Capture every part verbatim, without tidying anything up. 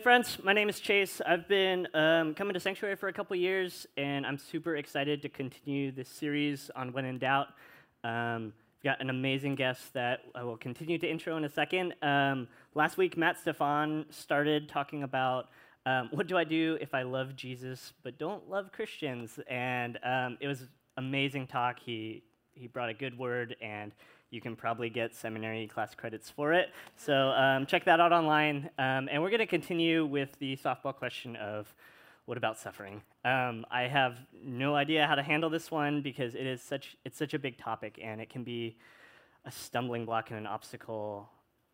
friends, my name is Chase. I've been um, coming to Sanctuary for a couple years, and I'm super excited to continue this series on When in Doubt. Um, we've got an amazing guest that I will continue to intro in a second. Um, last week, Matt Stefan started talking about um, what do I do if I love Jesus but don't love Christians, and um, it was an amazing talk. He he brought a good word, and you can probably get seminary class credits for it. So um, check that out online. Um, and we're going to continue with the softball question of, what about suffering? Um, I have no idea how to handle this one because it is such it's such a big topic, and it can be a stumbling block and an obstacle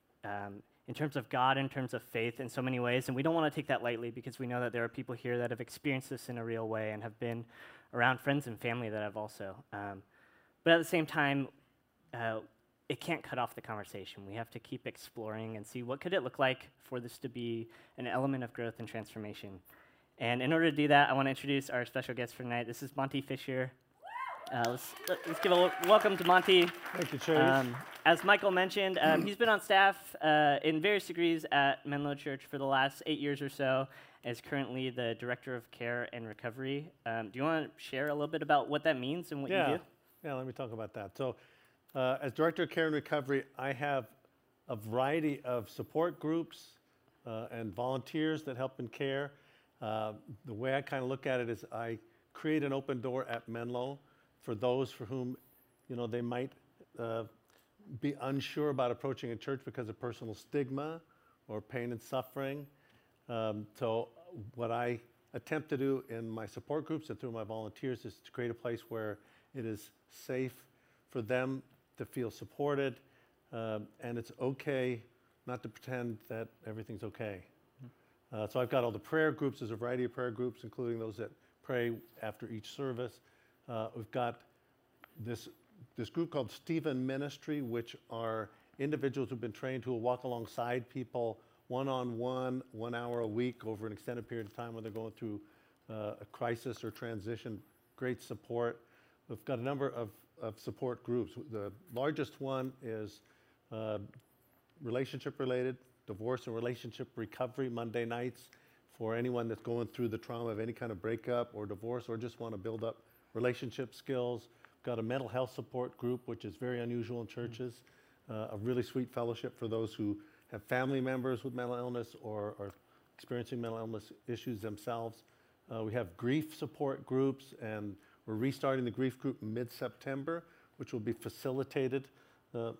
um, in terms of God, in terms of faith, in so many ways. And we don't want to take that lightly because we know that there are people here that have experienced this in a real way and have been around friends and family that have also. Um, but at the same time, Uh, it can't cut off the conversation. We have to keep exploring and see what could it look like for this to be an element of growth and transformation. And in order to do that, I want to introduce our special guest for tonight. This is Monty Fisher. Uh, let's, let's give a w- welcome to Monty. Thank you, Chase. Um, as Michael mentioned, um, he's been on staff uh, in various degrees at Menlo Church for the last eight years or so, as currently the Director of Care and Recovery. Um, do you want to share a little bit about what that means and what yeah. you do? Yeah, let me talk about that. So, Uh, as Director of Care and Recovery, I have a variety of support groups uh, and volunteers that help in care. Uh, the way I kind of look at it is I create an open door at Menlo for those for whom, you know, they might uh, be unsure about approaching a church because of personal stigma or pain and suffering. Um, so what I attempt to do in my support groups and through my volunteers is to create a place where it is safe for them to feel supported, uh, and it's okay not to pretend that everything's okay. Uh, so I've got all the prayer groups. There's a variety of prayer groups, including those that pray after each service. Uh, we've got this, this group called Stephen Ministry, which are individuals who've been trained who will walk alongside people one-on-one, one hour a week over an extended period of time when they're going through uh, a crisis or transition. Great support. We've got a number of of support groups. The largest one is uh, relationship-related, divorce and relationship recovery Monday nights for anyone that's going through the trauma of any kind of breakup or divorce or just want to build up relationship skills. Got a mental health support group, which is very unusual in churches, uh, a really sweet fellowship for those who have family members with mental illness or are experiencing mental illness issues themselves. Uh, we have grief support groups, and we're restarting the grief group mid-September, which will be facilitated uh,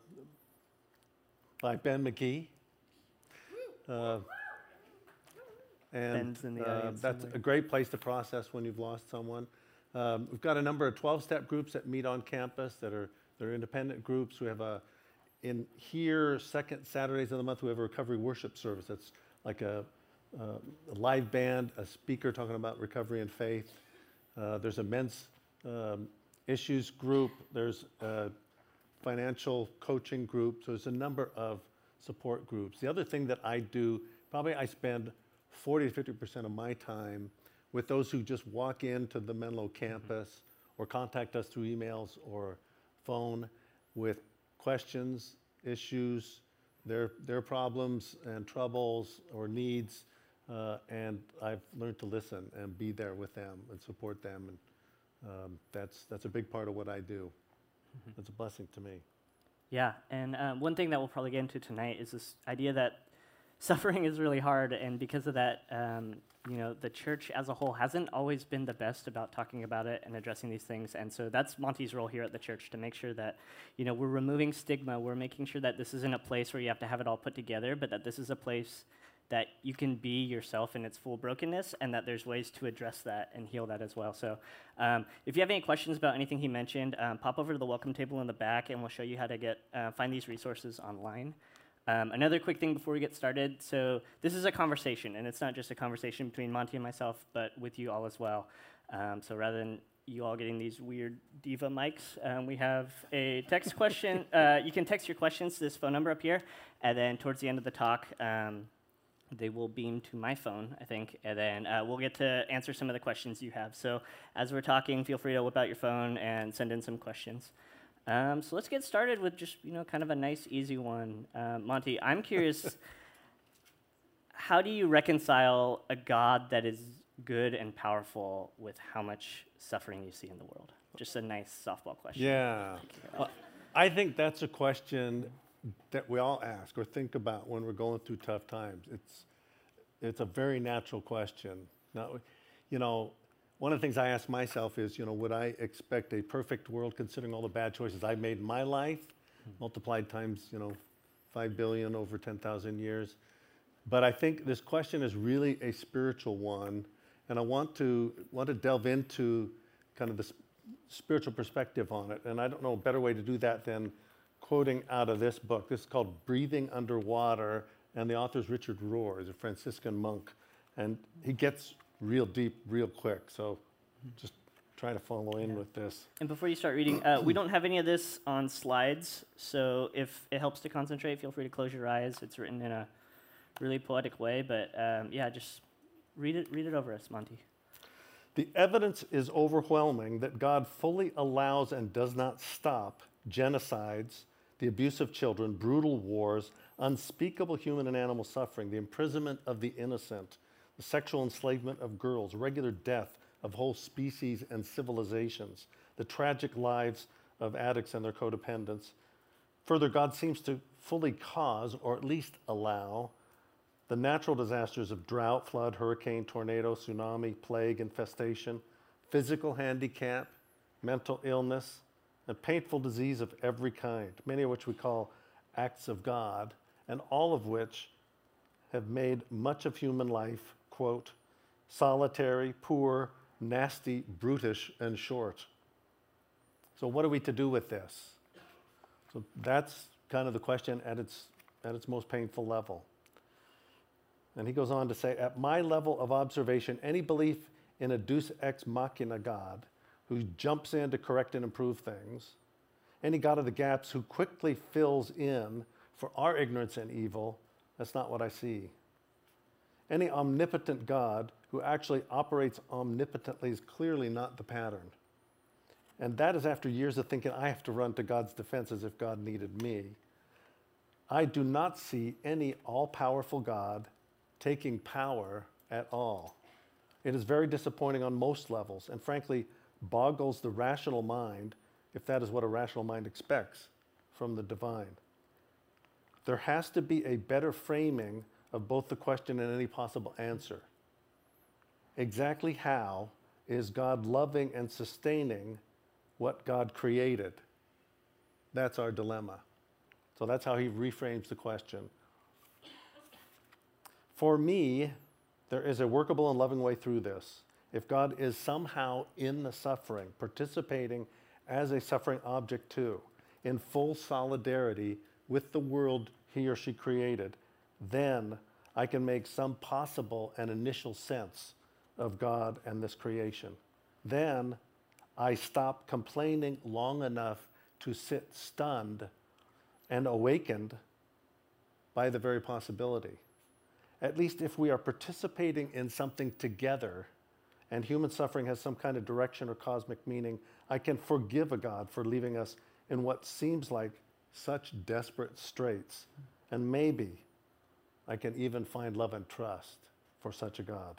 by Ben McGee. Uh, and uh, that's a great place to process when you've lost someone. Um, we've got a number of twelve-step groups that meet on campus that are, that are independent groups. We have a, in here, second Saturdays of the month, we have a recovery worship service. That's like a, uh, a live band, a speaker talking about recovery and faith. Uh, there's a men's um, issues group. There's a financial coaching group. So there's a number of support groups. The other thing that I do, probably I spend forty to fifty percent of my time with those who just walk into the Menlo campus mm-hmm. or contact us through emails or phone with questions, issues, their, their problems and troubles or needs. Uh, and I've learned to listen and be there with them and support them, and um, that's that's a big part of what I do. Mm-hmm. It's a blessing to me. Yeah, and um, one thing that we'll probably get into tonight is this idea that suffering is really hard, and because of that, um, you know, the church as a whole hasn't always been the best about talking about it and addressing these things, and so that's Monty's role here at the church, to make sure that, you know, we're removing stigma, we're making sure that this isn't a place where you have to have it all put together, but that this is a place that you can be yourself in its full brokenness, and that there's ways to address that and heal that as well. So um, if you have any questions about anything he mentioned, um, pop over to the welcome table in the back, and we'll show you how to get uh, find these resources online. Um, another quick thing before we get started, so this is a conversation, and it's not just a conversation between Monty and myself, but with you all as well. Um, so rather than you all getting these weird diva mics, um, we have a text question. uh, you can text your questions to this phone number up here, and then towards the end of the talk, um, they will beam to my phone, I think, and then uh, we'll get to answer some of the questions you have. So as we're talking, feel free to whip out your phone and send in some questions. Um, so let's get started with just, you know, kind of a nice, easy one. Uh, Monty, I'm curious, how do you reconcile a God that is good and powerful with how much suffering you see in the world? Just a nice softball question. Yeah. Well, I think that's a question that we all ask or think about when we're going through tough times. It's it's a very natural question. Now, you know, one of the things I ask myself is, you know, would I expect a perfect world considering all the bad choices I've made in my life, mm-hmm. multiplied times, you know, five billion over ten thousand years? But I think this question is really a spiritual one, and I want to want to delve into kind of the sp- spiritual perspective on it. And I don't know a better way to do that than quoting out of this book. This is called Breathing Underwater, and the author is Richard Rohr. He's a Franciscan monk, and he gets real deep real quick. So just try to follow in yeah. with this. And before you start reading, uh, we don't have any of this on slides, so if it helps to concentrate, feel free to close your eyes. It's written in a really poetic way, but um, yeah, just read it, read it over us, Monty. The evidence is overwhelming that God fully allows and does not stop genocides, the abuse of children, brutal wars, unspeakable human and animal suffering, the imprisonment of the innocent, the sexual enslavement of girls, regular death of whole species and civilizations, the tragic lives of addicts and their codependents. Further, God seems to fully cause, or at least allow, the natural disasters of drought, flood, hurricane, tornado, tsunami, plague, infestation, physical handicap, mental illness, and painful disease of every kind, many of which we call acts of God, and all of which have made much of human life, quote, solitary, poor, nasty, brutish, and short. So what are we to do with this? So that's kind of the question at its, at its most painful level. And he goes on to say, at my level of observation, any belief in a deus ex machina God who jumps in to correct and improve things, any God of the gaps who quickly fills in for our ignorance and evil, that's not what I see. Any omnipotent God who actually operates omnipotently is clearly not the pattern. And that is after years of thinking I have to run to God's defense as if God needed me. I do not see any all-powerful God taking power at all. It is very disappointing on most levels, and frankly, boggles the rational mind, if that is what a rational mind expects from the divine. There has to be a better framing of both the question and any possible answer. Exactly how is God loving and sustaining what God created? That's our dilemma. So that's how he reframes the question. For me, there is a workable and loving way through this. If God is somehow in the suffering, participating as a suffering object too, in full solidarity with the world he or she created, then I can make some possible and initial sense of God and this creation. Then I stop complaining long enough to sit stunned and awakened by the very possibility. At least if we are participating in something together and human suffering has some kind of direction or cosmic meaning, I can forgive a God for leaving us in what seems like such desperate straits. And maybe I can even find love and trust for such a God.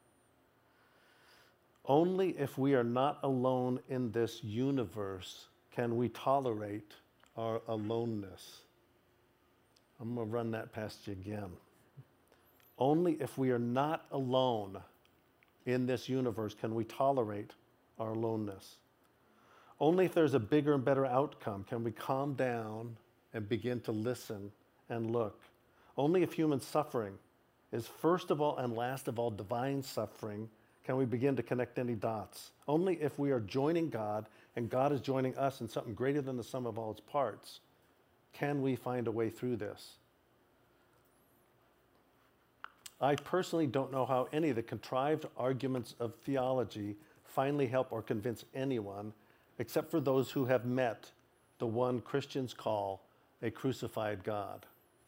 Only if we are not alone in this universe can we tolerate our aloneness. I'm going to run that past you again. Only if we are not alone in this universe can we tolerate our aloneness. Only if there's a bigger and better outcome can we calm down and begin to listen and look. Only if human suffering is first of all and last of all divine suffering can we begin to connect any dots. Only if we are joining God and God is joining us in something greater than the sum of all its parts can we find a way through this. I personally don't know how any of the contrived arguments of theology finally help or convince anyone except for those who have met the one Christians call a crucified God.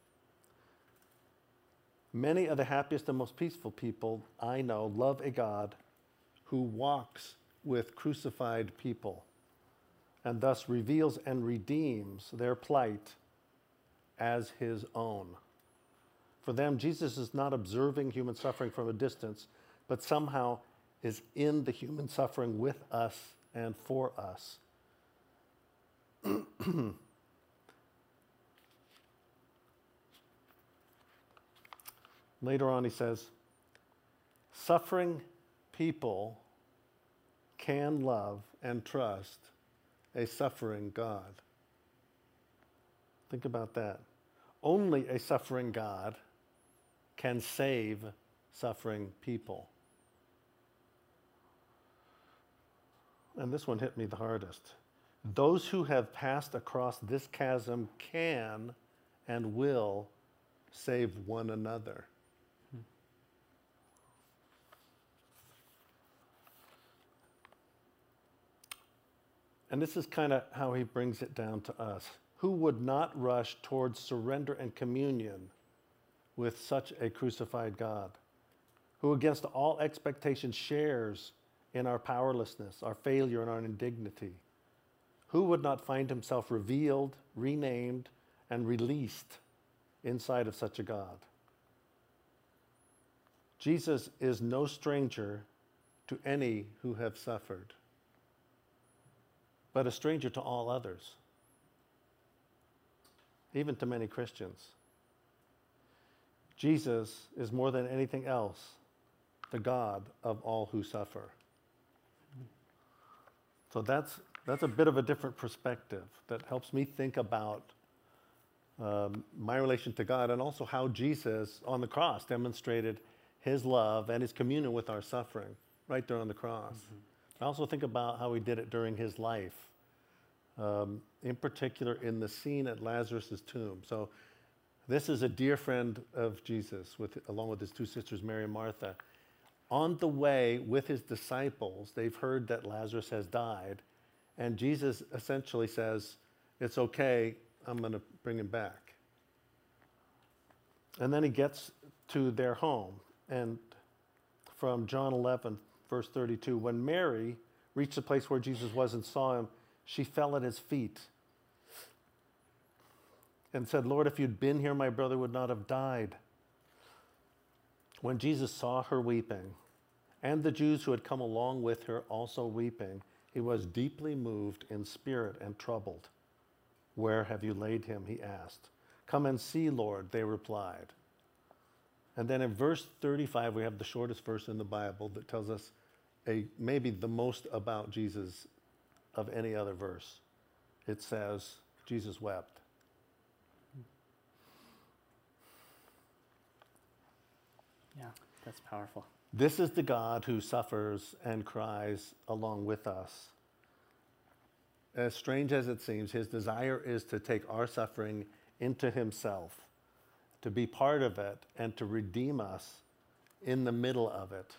Many of the happiest and most peaceful people I know love a God who walks with crucified people and thus reveals and redeems their plight as his own. For them, Jesus is not observing human suffering from a distance, but somehow is in the human suffering with us and for us. Later on, he says, suffering people can love and trust a suffering God. Think about that. Only a suffering God can save suffering people. And this one hit me the hardest. Those who have passed across this chasm can and will save one another. Hmm. And this is kind of how he brings it down to us. Who would not rush towards surrender and communion with such a crucified God? Who against all expectation shares in our powerlessness, our failure, and our indignity? Who would not find himself revealed, renamed, and released inside of such a God? Jesus is no stranger to any who have suffered, but a stranger to all others, even to many Christians. Jesus is more than anything else the God of all who suffer. So that's that's a bit of a different perspective that helps me think about um, my relation to God, and also how Jesus on the cross demonstrated his love and his communion with our suffering right there on the cross. Mm-hmm. I also think about how he did it during his life, um, in particular in the scene at Lazarus' tomb. So this is a dear friend of Jesus, with, along with his two sisters, Mary and Martha. On the way with his disciples, they've heard that Lazarus has died, and Jesus essentially says, it's okay, I'm going to bring him back. And then he gets to their home, and from John eleven, verse thirty-two, when Mary reached the place where Jesus was and saw him, she fell at his feet and said, Lord, if you'd been here, my brother would not have died. When Jesus saw her weeping, and the Jews who had come along with her also weeping, he was deeply moved in spirit and troubled. Where have you laid him? He asked. Come and see, Lord, they replied. And then in verse thirty-five, we have the shortest verse in the Bible that tells us a, maybe the most about Jesus of any other verse. It says, Jesus wept. Yeah, that's powerful. This is the God who suffers and cries along with us. As strange as it seems, his desire is to take our suffering into himself, to be part of it, and to redeem us in the middle of it.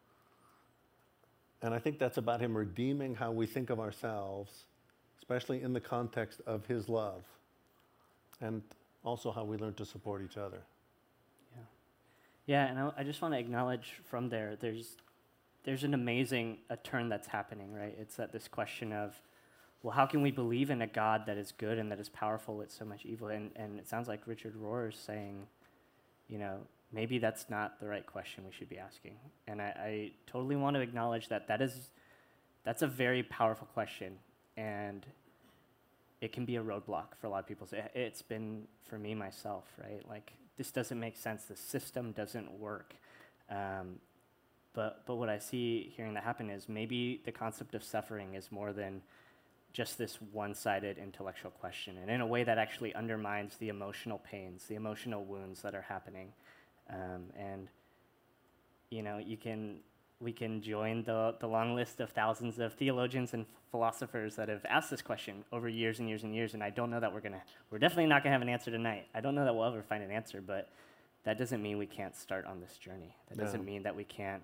And I think that's about him redeeming how we think of ourselves, especially in the context of his love, and also how we learn to support each other. Yeah, and I, I just want to acknowledge from there, there's there's an amazing a turn that's happening, right? It's that this question of, well, how can we believe in a God that is good and that is powerful with so much evil? And and it sounds like Richard Rohr is saying, you know, maybe that's not the right question we should be asking. And I, I totally want to acknowledge that that is that's a very powerful question, and it can be a roadblock for a lot of people. So it, it's been for me myself, right? Like, this doesn't make sense. The system doesn't work. Um, but but what I see hearing that happen is maybe the concept of suffering is more than just this one-sided intellectual question, and in a way that actually undermines the emotional pains, the emotional wounds that are happening. Um, and you know, you can we can join the the long list of thousands of theologians and philosophers that have asked this question over years and years and years, and I don't know that we're gonna, we're definitely not gonna have an answer tonight. I don't know that we'll ever find an answer, but that doesn't mean we can't start on this journey. That No. doesn't mean that we can't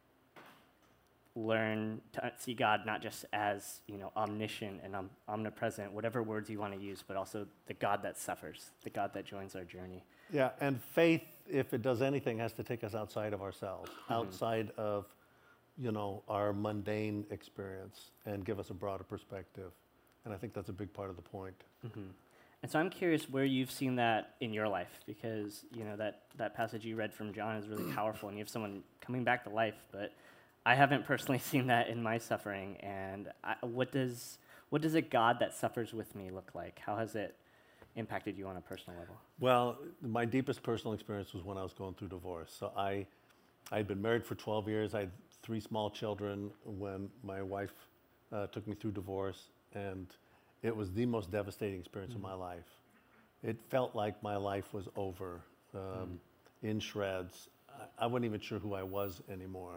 learn to see God not just as, you know, omniscient and om- omnipresent, whatever words you want to use, but also the God that suffers, the God that joins our journey. Yeah, and faith, if it does anything, has to take us outside of ourselves, mm-hmm. outside of, you know, our mundane experience, and give us a broader perspective. And I think that's a big part of the point. Mm-hmm. And so I'm curious where you've seen that in your life, because you know that, that passage you read from John is really powerful, and you have someone coming back to life. But I haven't personally seen that in my suffering. And I, what does what does a God that suffers with me look like? How has it impacted you on a personal level? Well, my deepest personal experience was when I was going through divorce. So I, I'd been married for twelve years. I had three small children when my wife uh, took me through divorce, and it was the most devastating experience mm-hmm. of my life. It felt like my life was over, um, mm-hmm. in shreds. I, I wasn't even sure who I was anymore.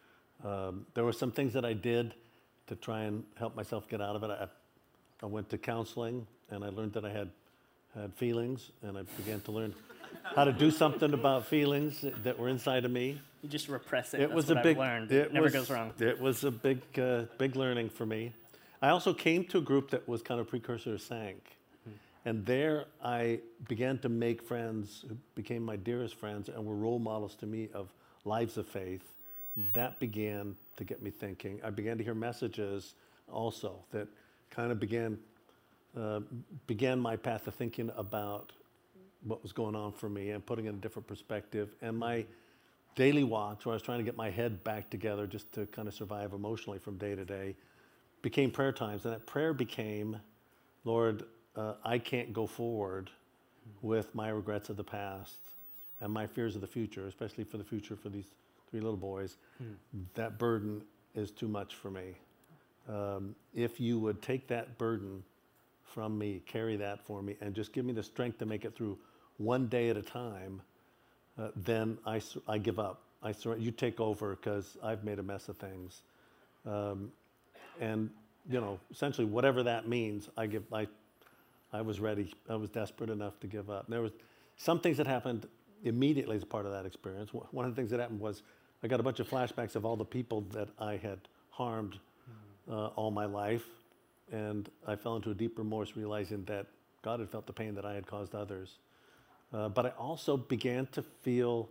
Um, there were some things that I did to try and help myself get out of it. I, I went to counseling, and I learned that I had had feelings, and I began to learn how to do something about feelings that were inside of me. You just repress it. It That's was what a big. I've learned. It It never was, goes wrong. It was a big, uh, big learning for me. I also came to a group that was kind of precursor to Sank, mm-hmm. and there I began to make friends who became my dearest friends and were role models to me of lives of faith. That began to get me thinking. I began to hear messages also that kind of began. Uh, began my path of thinking about what was going on for me and putting it in a different perspective. And my daily walks, where I was trying to get my head back together just to kind of survive emotionally from day to day, became prayer times. And that prayer became, Lord, uh, I can't go forward with my regrets of the past and my fears of the future, especially for the future for these three little boys. Hmm. That burden is too much for me. Um, if you would take that burden from me, carry that for me, and just give me the strength to make it through one day at a time, uh, then I, I give up. I surrender. You take over, because I've made a mess of things. Um, and, you know, essentially whatever that means, I give. I, I was ready. I was desperate enough to give up. And there was some things that happened immediately as part of that experience. One of the things that happened was I got a bunch of flashbacks of all the people that I had harmed uh, all my life. And I fell into a deep remorse, realizing that God had felt the pain that I had caused others. Uh, but I also began to feel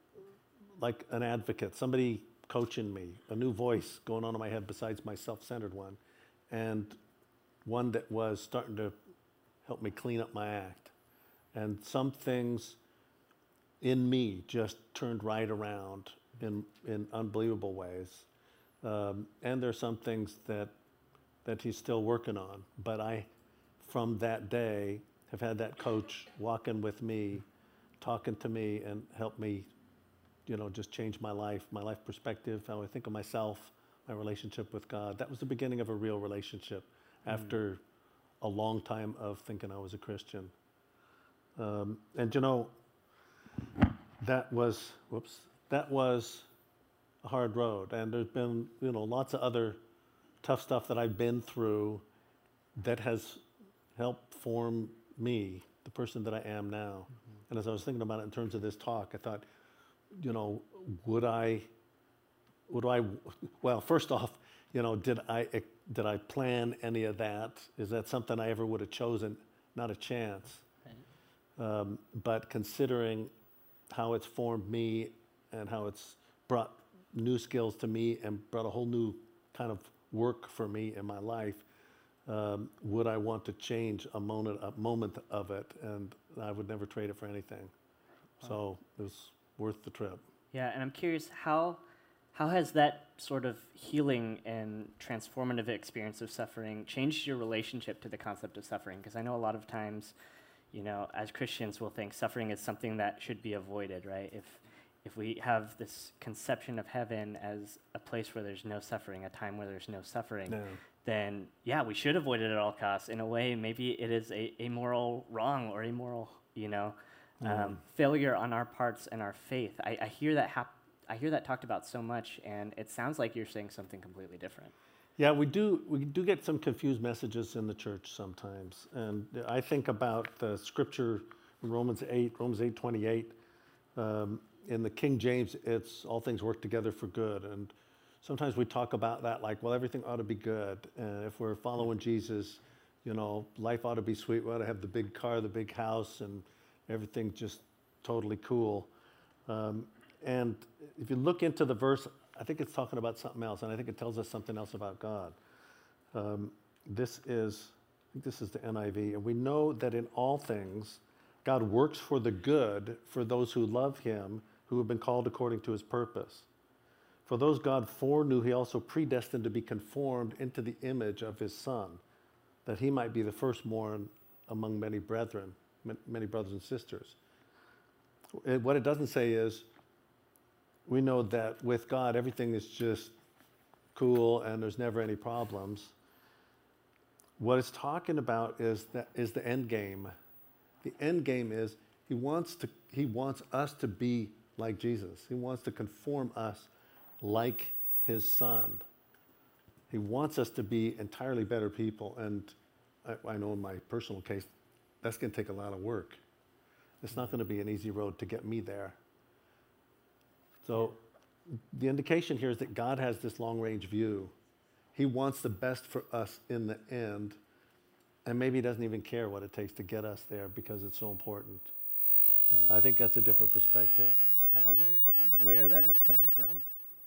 like an advocate, somebody coaching me, a new voice going on in my head besides my self-centered one, and one that was starting to help me clean up my act. And some things in me just turned right around in, in unbelievable ways. Um, and there's some things that that he's still working on. But I, from that day, have had that coach walking with me, talking to me, and help me, you know, just change my life, my life perspective, how I think of myself, my relationship with God. That was the beginning of a real relationship mm. after a long time of thinking I was a Christian. Um, and, you know, that was, whoops, that was a hard road. And there's been, you know, lots of other tough stuff that I've been through that has helped form me, the person that I am now. Mm-hmm. And as I was thinking about it in terms of this talk, I thought, you know, would I, would I, well, first off, you know, did I, did I plan any of that? Is that something I ever would have chosen? Not a chance. Right. Um, but considering how it's formed me and how it's brought new skills to me and brought a whole new kind of work for me in my life, um, would I want to change a moment, a moment of it? And I would never trade it for anything. Wow. So it was worth the trip. Yeah, and I'm curious, how how has that sort of healing and transformative experience of suffering changed your relationship to the concept of suffering? Because I know a lot of times, you know, as Christians, we'll think suffering is something that should be avoided, right? If If we have this conception of heaven as a place where there's no suffering, a time where there's no suffering, no. then yeah, we should avoid it at all costs. In a way, maybe it is a, a moral wrong or a moral, you know, mm. um, failure on our parts and our faith. I, I hear that hap- I hear that talked about so much, and it sounds like you're saying something completely different. Yeah, we do. We do get some confused messages in the church sometimes, and I think about the scripture, Romans eight, Romans eight twenty-eight. Um, In the King James, it's all things work together for good. And sometimes we talk about that like, well, everything ought to be good. And if we're following Jesus, you know, life ought to be sweet. We ought to have the big car, the big house, and everything just totally cool. Um, and if you look into the verse, I think it's talking about something else. And I think it tells us something else about God. Um, this is think this is the N I V, and we know that in all things, God works for the good for those who love him, who have been called according to his purpose. For those God foreknew, he also predestined to be conformed into the image of his Son, that he might be the firstborn among many brethren, many brothers and sisters. It, what it doesn't say is, we know that with God, everything is just cool and there's never any problems. What it's talking about is that is the end game. The end game is he wants to he wants us to be like Jesus. He wants to conform us like his Son. He wants us to be entirely better people. And I, I know in my personal case, that's going to take a lot of work. It's not going to be an easy road to get me there. So the indication here is that God has this long-range view. He wants the best for us in the end, and maybe he doesn't even care what it takes to get us there because it's so important. Right. So I think that's a different perspective. I don't know where that is coming from,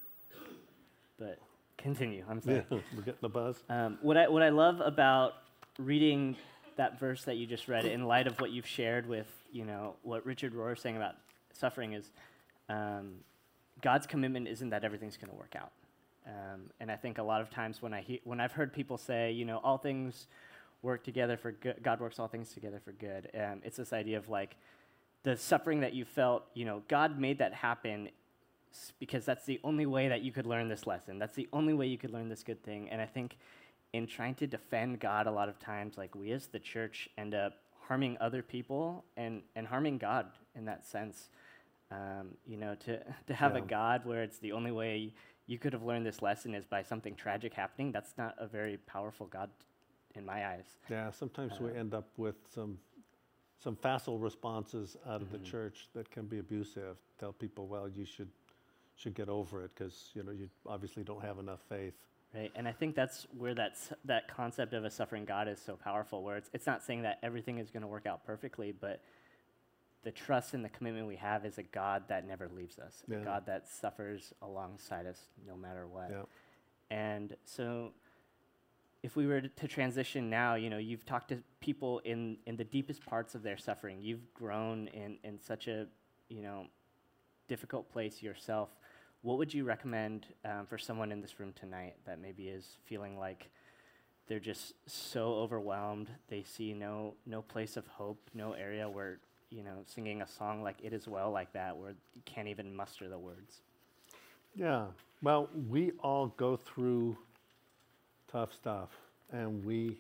but continue. I'm sorry. Yeah, we're getting the buzz. Um, what I what I love about reading that verse that you just read, in light of what you've shared with, you know, what Richard Rohr is saying about suffering, is um, God's commitment isn't that everything's going to work out. Um, and I think a lot of times when I he- when I've heard people say, you know, all things work together for good, God works all things together for good. Um, it's this idea of like the suffering that you felt, you know, God made that happen s- because that's the only way that you could learn this lesson. That's the only way you could learn this good thing. And I think in trying to defend God, a lot of times, like we as the church end up harming other people and, and harming God in that sense. Um, you know, to to have Yeah. a God where it's the only way you could have learned this lesson is by something tragic happening, that's not a very powerful God in my eyes. Yeah, sometimes Uh, we end up with some some facile responses out of Mhm. the church that can be abusive. Tell people, well, you should should get over it because you know you obviously don't have enough faith. Right, and I think that's where that's, that concept of a suffering God is so powerful, where it's, it's not saying that everything is going to work out perfectly, but the trust and the commitment we have is a God that never leaves us, Yeah. a God that suffers alongside us no matter what. Yeah. And so if we were to, to transition now, you know, you've talked to people in, in the deepest parts of their suffering. You've grown in, in such a, you know, difficult place yourself. What would you recommend um, for someone in this room tonight that maybe is feeling like they're just so overwhelmed, they see no no place of hope, no area where, you know, singing a song like It Is Well like that, where you can't even muster the words? Yeah. Well, we all go through tough stuff, and we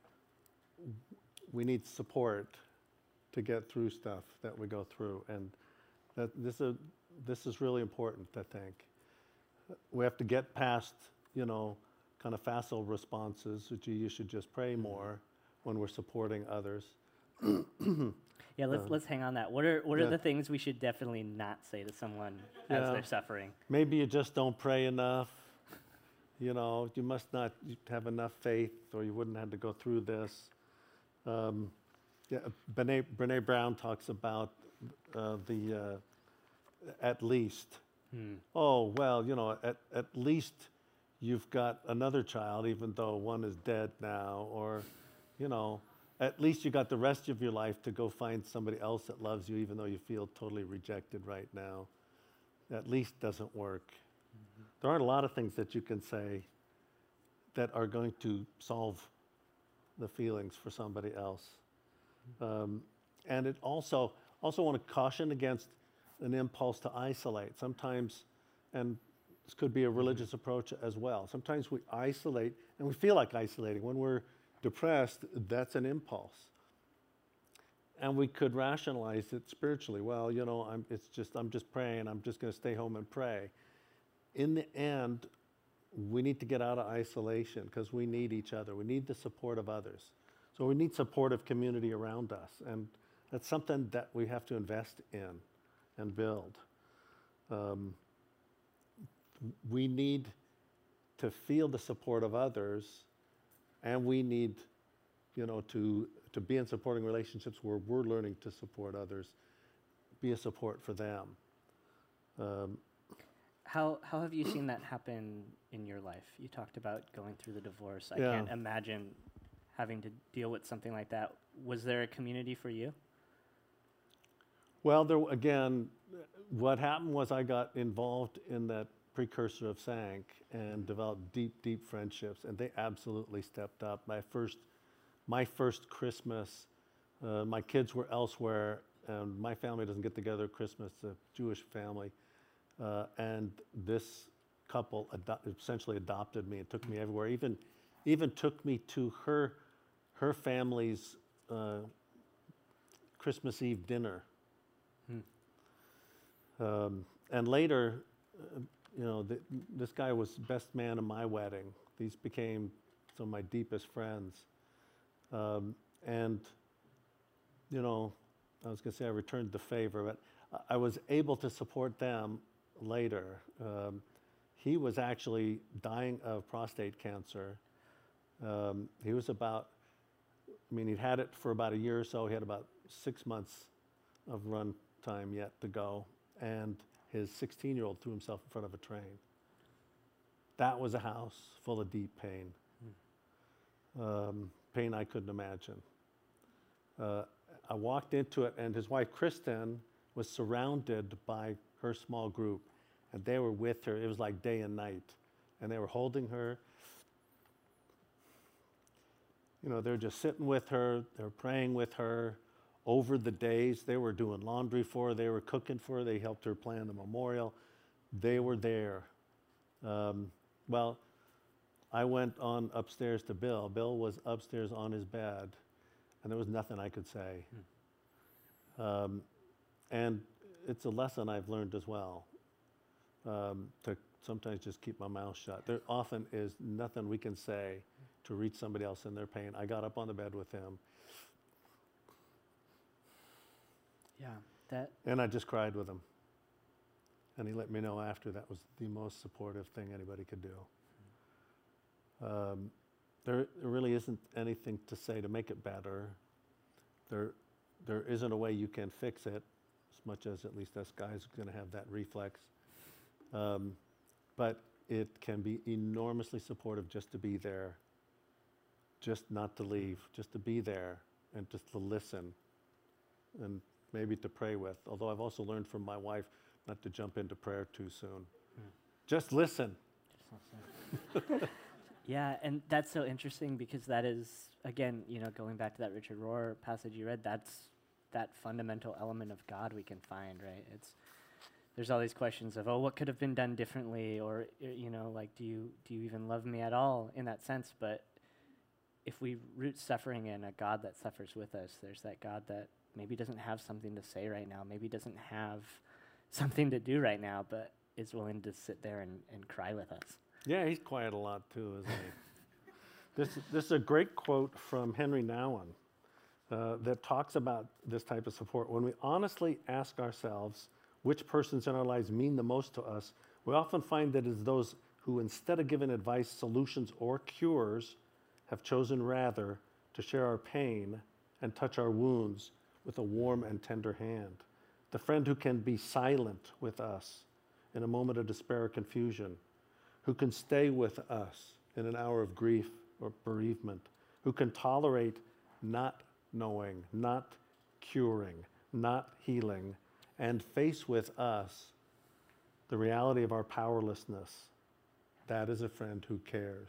we need support to get through stuff that we go through, and that this is this is really important. I think we have to get past, you know, kind of facile responses. Gee, you should just pray more when we're supporting others. Yeah, let's Um, let's hang on that. What are what yeah. are the things we should definitely not say to someone as Yeah. they're suffering? Maybe you just don't pray enough. You know, you must not have enough faith, or you wouldn't have to go through this. Um, yeah, Brene, Brene Brown talks about uh, the uh, at least. Hmm. Oh, well, you know, at, at least you've got another child, even though one is dead now, or, you know, at least you got the rest of your life to go find somebody else that loves you, even though you feel totally rejected right now. At least doesn't work. Mm-hmm. There aren't a lot of things that you can say that are going to solve the feelings for somebody else. Um, and it also, also want to caution against an impulse to isolate. Sometimes, and this could be a religious mm-hmm. approach as well, sometimes we isolate, and we feel like isolating. When we're depressed, that's an impulse. And we could rationalize it spiritually. Well, you know, I'm, it's just, I'm just praying, I'm just going to stay home and pray. In the end, we need to get out of isolation because we need each other. We need the support of others. So we need supportive community around us. And that's something that we have to invest in and build. Um, we need to feel the support of others, and we need, you know, to, to be in supporting relationships where we're learning to support others, be a support for them. Um, How how have you seen that happen in your life? You talked about going through the divorce. I Yeah. can't imagine having to deal with something like that. Was there a community for you? Well, there again, what happened was I got involved in that precursor of Sank and developed deep, deep friendships, and they absolutely stepped up. My first, my first Christmas, uh, my kids were elsewhere, and my family doesn't get together at Christmas. It's a Jewish family, uh, and this couple ado- essentially adopted me and took me everywhere. Even, even took me to her, her family's uh, Christmas Eve dinner. Hmm. Um, and later, uh, you know, th- this guy was best man in my wedding. These became some of my deepest friends. Um, and, you know, I was going to say I returned the favor, but I I was able to support them later. Um, he was actually dying of prostate cancer. Um, he was about, I mean, he'd had it for about a year or so. He had about six months of run time yet to go. And his sixteen-year-old threw himself in front of a train. That was a house full of deep pain, mm. um, pain I couldn't imagine. Uh, I walked into it, and his wife, Kristen, was surrounded by her small group, and they were with her. It was like day and night, and they were holding her. You know, they were just sitting with her. They were praying with her. Over the days, they were doing laundry for her, they were cooking for her, they helped her plan the memorial. They were there. Um, well, I went on upstairs to Bill. Bill was upstairs on his bed, and there was nothing I could say. Hmm. Um, and it's a lesson I've learned as well, um, to sometimes just keep my mouth shut. There often is nothing we can say to reach somebody else in their pain. I got up on the bed with him. Yeah, that. And I just cried with him. And he let me know after that was the most supportive thing anybody could do. Um, there, there really isn't anything to say to make it better. There, there isn't a way you can fix it, as much as at least us guys are going to have that reflex. Um, but it can be enormously supportive just to be there, just not to leave, just to be there and just to listen. And maybe to pray with, although I've also learned from my wife not to jump into prayer too soon. Hmm. Just listen. Just listen. Yeah, and that's so interesting because that is, again, you know, going back to that Richard Rohr passage you read, that's that fundamental element of God we can find, right? It's there's all these questions of, oh, what could have been done differently, or, you know, like, do you do you even love me at all in that sense? But if we root suffering in a God that suffers with us, there's that God that maybe doesn't have something to say right now, maybe doesn't have something to do right now, but is willing to sit there and, and cry with us. Yeah, he's quiet a lot too, isn't he? this, this is a great quote from Henry Nouwen uh, that talks about this type of support. When we honestly ask ourselves which persons in our lives mean the most to us, we often find that it's those who, instead of giving advice, solutions, or cures, have chosen rather to share our pain and touch our wounds with a warm and tender hand. The friend who can be silent with us in a moment of despair or confusion, who can stay with us in an hour of grief or bereavement, who can tolerate not knowing, not curing, not healing, and face with us the reality of our powerlessness. That is a friend who cares.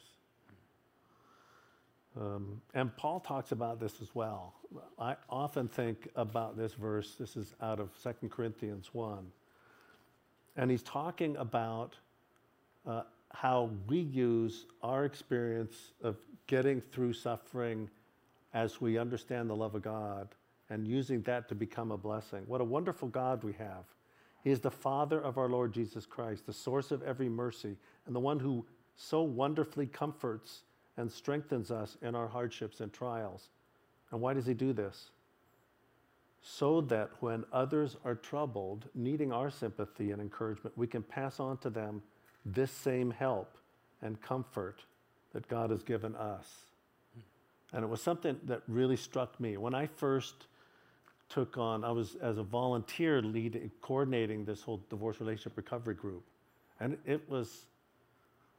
Um, and Paul talks about this as well. I often think about this verse. This is out of Second Corinthians one. And he's talking about uh, how we use our experience of getting through suffering as we understand the love of God and using that to become a blessing. What a wonderful God we have. He is the Father of our Lord Jesus Christ, the source of every mercy, and the one who so wonderfully comforts and strengthens us in our hardships and trials. And why does he do this? So that when others are troubled, needing our sympathy and encouragement, we can pass on to them this same help and comfort that God has given us. And it was something that really struck me. When I first took on, I was as a volunteer leading, coordinating this whole divorce relationship recovery group. And it was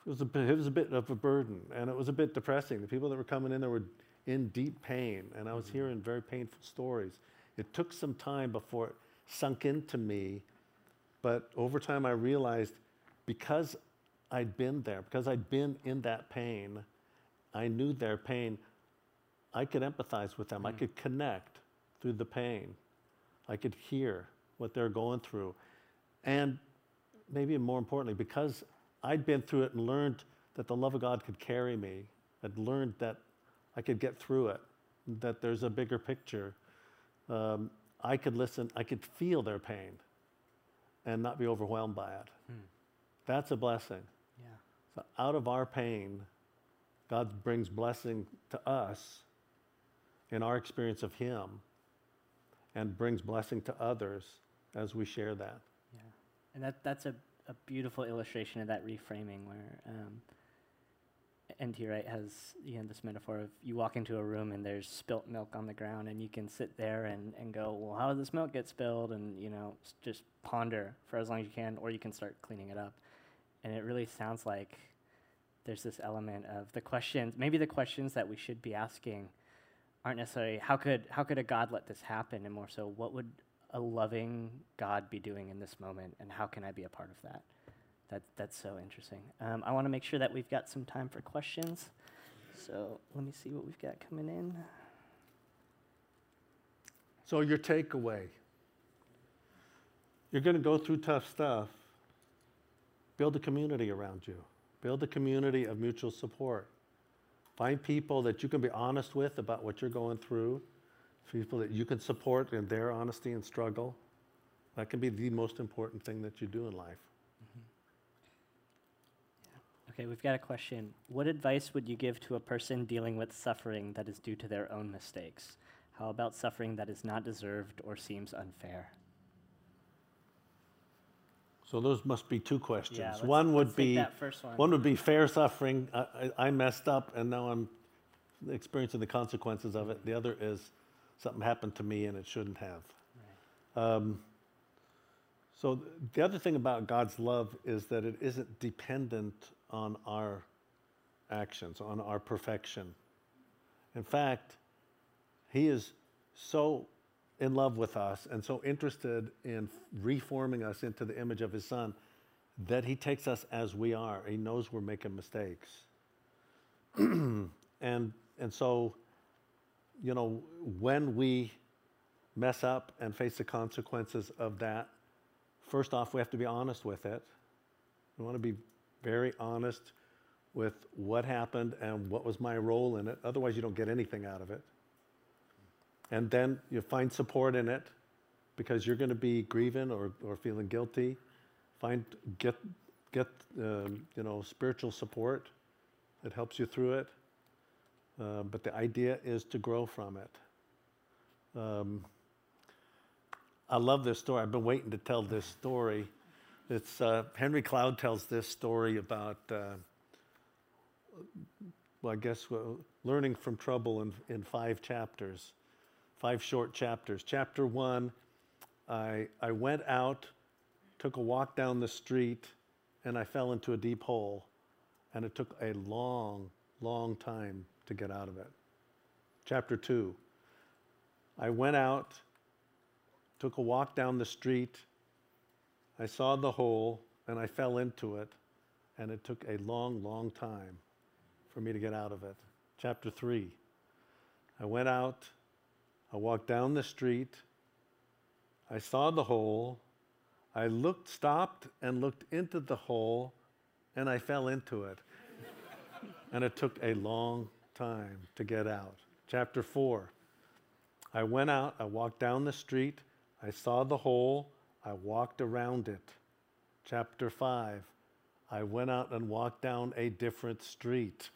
it was a bit, it was a bit of a burden, and it was a bit depressing. The people that were coming in there were in deep pain, and I was Mm-hmm. hearing very painful stories. It took some time before it sunk into me, but over time I realized because I'd been there, because I'd been in that pain, I knew their pain, I could empathize with them. Mm. I could connect through the pain. I could hear what they're going through. And maybe more importantly, because I'd been through it and learned that the love of God could carry me, I'd learned that I could get through it, that there's a bigger picture. Um, I could listen, I could feel their pain and not be overwhelmed by it. Hmm. That's a blessing. Yeah. So out of our pain, God brings blessing to us in our experience of Him and brings blessing to others as we share that. Yeah. And that that's a, a beautiful illustration of that reframing where um, N T Wright has, you know, this metaphor of you walk into a room and there's spilt milk on the ground and you can sit there and, and go, well, how did this milk get spilled? And, you know, s- just ponder for as long as you can, or you can start cleaning it up. And it really sounds like there's this element of the questions, maybe the questions that we should be asking aren't necessarily how could how could a God let this happen, and more so what would a loving God be doing in this moment, and how can I be a part of that? That that's so interesting. Um, I want to make sure that we've got some time for questions. So let me see what we've got coming in. So your takeaway, you're going to go through tough stuff. Build a community around you. Build a community of mutual support. Find people that you can be honest with about what you're going through, people that you can support in their honesty and struggle. That can be the most important thing that you do in life. Mm-hmm. Yeah. Okay, we've got a question. What advice would you give to a person dealing with suffering that is due to their own mistakes? How about suffering that is not deserved or seems unfair? So those must be two questions. Yeah, let's- one would let's take be that first one. one would be fair suffering. I, I, I messed up and now I'm experiencing the consequences of it. The other is something happened to me and it shouldn't have. Right. Um, so th- the other thing about God's love is that it isn't dependent on our actions, on our perfection. In fact, He is so in love with us and so interested in reforming us into the image of His Son that He takes us as we are. He knows we're making mistakes. and and so, you know, when we mess up and face the consequences of that, first off, we have to be honest with it. We want to be very honest with what happened and what was my role in it. Otherwise, you don't get anything out of it. And then you find support in it because you're going to be grieving or, or feeling guilty. Find get get um, you know spiritual support that helps you through it. Uh, but the idea is to grow from it. Um, I love this story. I've been waiting to tell this story. It's uh, Henry Cloud tells this story about uh, well, I guess well, learning from trouble in in five chapters. Five short chapters. Chapter one, I, I went out, took a walk down the street, and I fell into a deep hole. And it took a long, long time to get out of it. Chapter two, I went out, took a walk down the street, I saw the hole, and I fell into it. And it took a long, long time for me to get out of it. Chapter three, I went out, I walked down the street, I saw the hole, I looked, stopped and looked into the hole, and I fell into it. And it took a long time to get out. Chapter four, I went out, I walked down the street, I saw the hole, I walked around it. Chapter five, I went out and walked down a different street.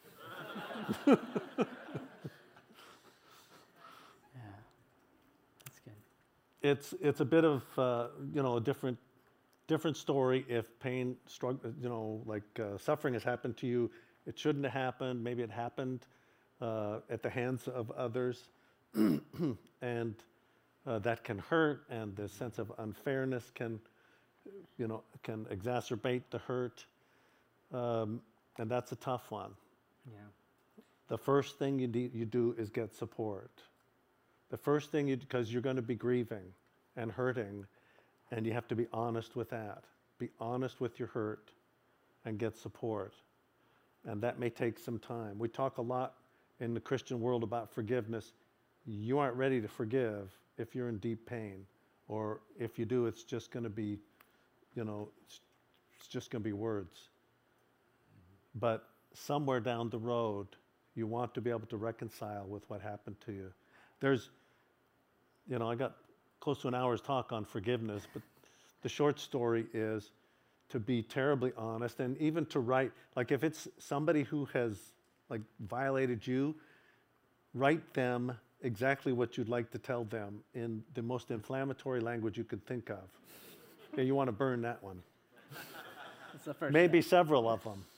It's it's a bit of uh, you know a different different story if pain, struggle, you know, like uh, suffering has happened to you. It shouldn't have happened. Maybe it happened uh, at the hands of others, and uh, that can hurt. And the sense of unfairness can, you know, can exacerbate the hurt. Um, And that's a tough one. Yeah. The first thing you, de- you do is get support. The first thing you, because you're going to be grieving and hurting, and you have to be honest with that. Be honest with your hurt and get support. And that may take some time. We talk a lot in the Christian world about forgiveness. You aren't ready to forgive if you're in deep pain, or if you do, it's just going to be, you know, it's, it's just going to be words. Mm-hmm. But somewhere down the road, you want to be able to reconcile with what happened to you. There's, you know, I got close to an hour's talk on forgiveness, but the short story is to be terribly honest, and even to write, like if it's somebody who has like violated you, write them exactly what you'd like to tell them in the most inflammatory language you could think of. Okay, you want to burn that one. That's the first Maybe step. several of them.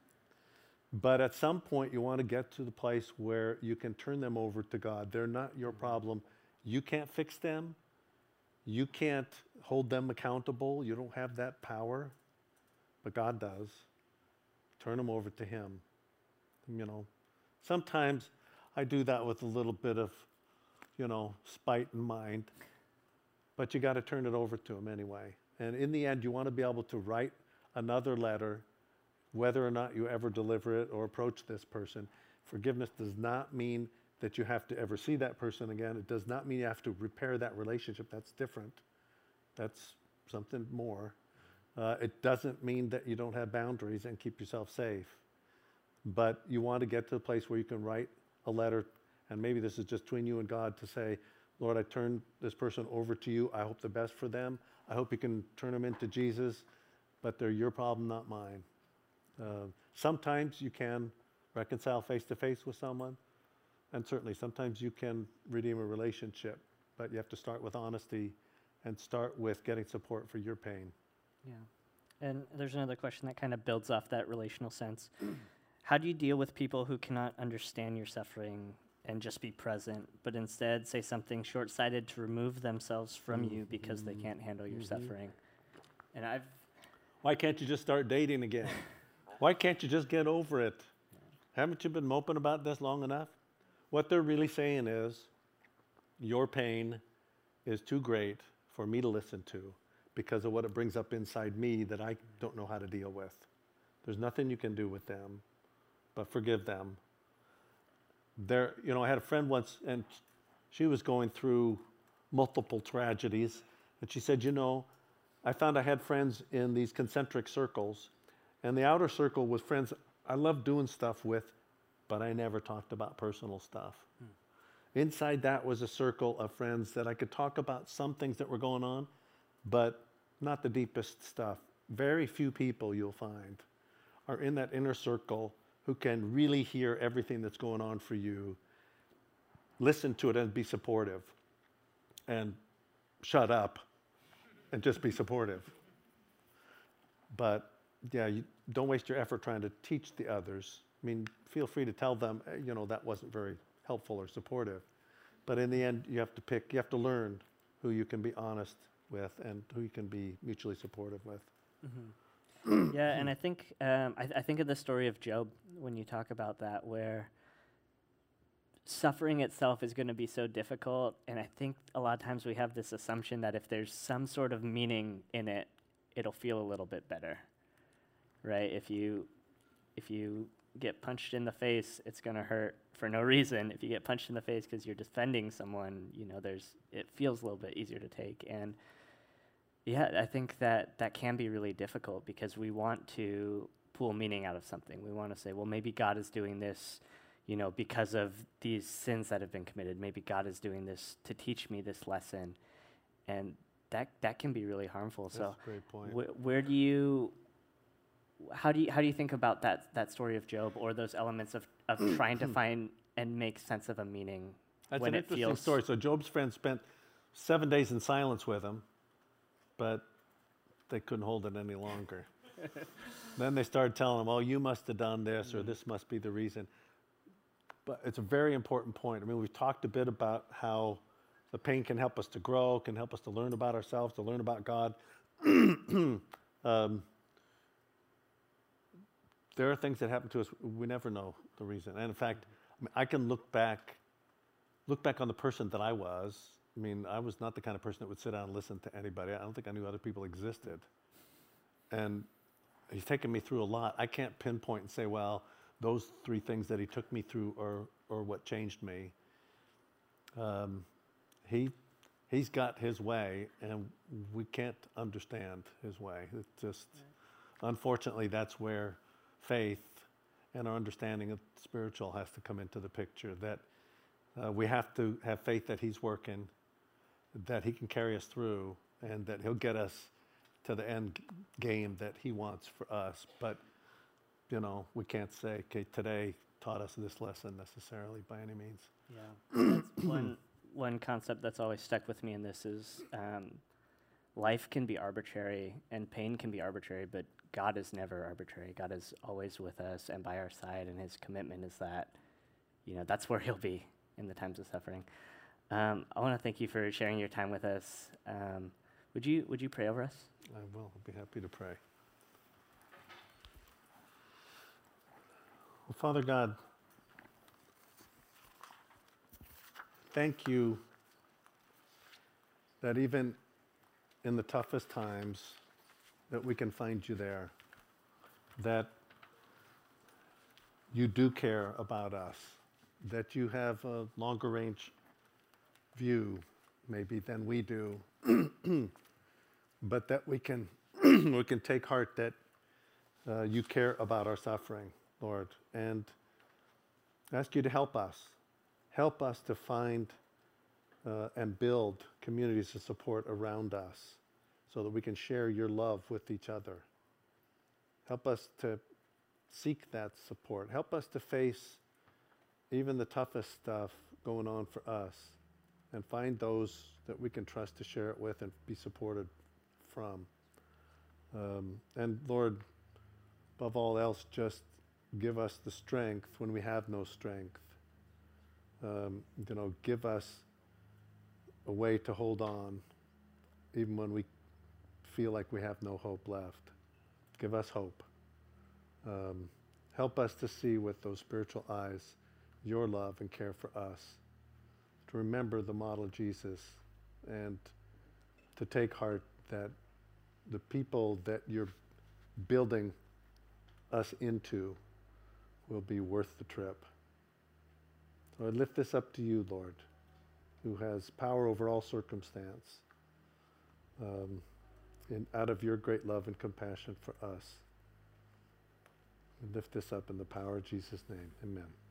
But at some point, you want to get to the place where you can turn them over to God. They're not your problem. You can't fix them. You can't hold them accountable. You don't have that power. But God does. Turn them over to Him. You know, sometimes I do that with a little bit of, you know, spite in mind. But you got to turn it over to Him anyway. And in the end, you want to be able to write another letter, whether or not you ever deliver it or approach this person. Forgiveness does not mean that you have to ever see that person again. It does not mean you have to repair that relationship. That's different. That's something more. Uh, it doesn't mean that you don't have boundaries and keep yourself safe. But you want to get to the place where you can write a letter, and maybe this is just between you and God, to say, Lord, I turn this person over to you. I hope the best for them. I hope you can turn them into Jesus, but they're your problem, not mine. Uh, sometimes you can reconcile face-to-face with someone, and certainly sometimes you can redeem a relationship, but you have to start with honesty and start with getting support for your pain. Yeah. And there's another question that kind of builds off that relational sense. How do you deal with people who cannot understand your suffering and just be present, but instead say something short-sighted to remove themselves from mm-hmm. you because they can't handle your mm-hmm. suffering? And I've... Why can't you just start dating again? Why can't you just get over it? Yeah. Haven't you been moping about this long enough? What they're really saying is, your pain is too great for me to listen to because of what it brings up inside me that I don't know how to deal with. There's nothing you can do with them, but forgive them. There, you know, I had a friend once, and she was going through multiple tragedies, and she said, you know, I found I had friends in these concentric circles, and the outer circle was friends I loved doing stuff with, but I never talked about personal stuff. Hmm. Inside that was a circle of friends that I could talk about some things that were going on, but not the deepest stuff. Very few people, you'll find, are in that inner circle who can really hear everything that's going on for you, listen to it and be supportive, and shut up and just be supportive. But yeah, you don't waste your effort trying to teach the others. I mean, feel free to tell them, you know, that wasn't very helpful or supportive. But in the end, you have to pick, you have to learn who you can be honest with and who you can be mutually supportive with. Mm-hmm. Yeah, and I think um, I, I think of the story of Job when you talk about that, where suffering itself is going to be so difficult, and I think a lot of times we have this assumption that if there's some sort of meaning in it, it'll feel a little bit better, right? If you if you get punched in the face, it's going to hurt for no reason. If you get punched in the face because you're defending someone, you know, there's it feels a little bit easier to take. And yeah, I think that that can be really difficult because we want to pull meaning out of something. We want to say, well, maybe God is doing this, you know, because of these sins that have been committed. Maybe God is doing this to teach me this lesson. And that that can be really harmful. That's so a great point. Wh- where do you how do you how do you think about that that story of Job, or those elements of, of trying to find and make sense of a meaning? That's when an it interesting feels story. So Job's friends spent seven days in silence with him, but they couldn't hold it any longer. Then they started telling him, oh, you must have done this, or this must be the reason. But it's a very important point. I mean, we've talked a bit about how the pain can help us to grow, can help us to learn about ourselves, to learn about God. um, there are things that happen to us, we never know the reason. And in fact, I, mean, I can look back, look back on the person that I was. I mean, I was not the kind of person that would sit down and listen to anybody. I don't think I knew other people existed. And he's taken me through a lot. I can't pinpoint and say, well, those three things that he took me through are, are what changed me. Um, he, he's got his way, and we can't understand his way. It's just, right. Unfortunately, that's where faith and our understanding of spiritual has to come into the picture, that uh, we have to have faith that he's working, that he can carry us through, and that he'll get us to the end game that he wants for us. But, you know, we can't say, okay, today taught us this lesson necessarily by any means. Yeah. That's one, one concept that's always stuck with me in this is um, life can be arbitrary and pain can be arbitrary, but God is never arbitrary. God is always with us and by our side, and his commitment is that, you know, that's where he'll be in the times of suffering. Um, I want to thank you for sharing your time with us. Um, would you would you pray over us? I will. I'll be happy to pray. Well, Father God, thank you that even in the toughest times that we can find you there, that you do care about us, that you have a longer range view maybe than we do, but that we can we can take heart that uh, you care about our suffering, Lord, and ask you to help us. Help us to find uh, and build communities of support around us so that we can share your love with each other. Help us to seek that support. Help us to face even the toughest stuff going on for us and find those that we can trust to share it with and be supported from. Um, and Lord, above all else, just give us the strength when we have no strength. Um, you know, give us a way to hold on even when we feel like we have no hope left. Give us hope. Um, help us to see with those spiritual eyes your love and care for us, to remember the model of Jesus, and to take heart that the people that you're building us into will be worth the trip. So I lift this up to you, Lord, who has power over all circumstance, um, and out of your great love and compassion for us. We lift this up in the power of Jesus' name. Amen.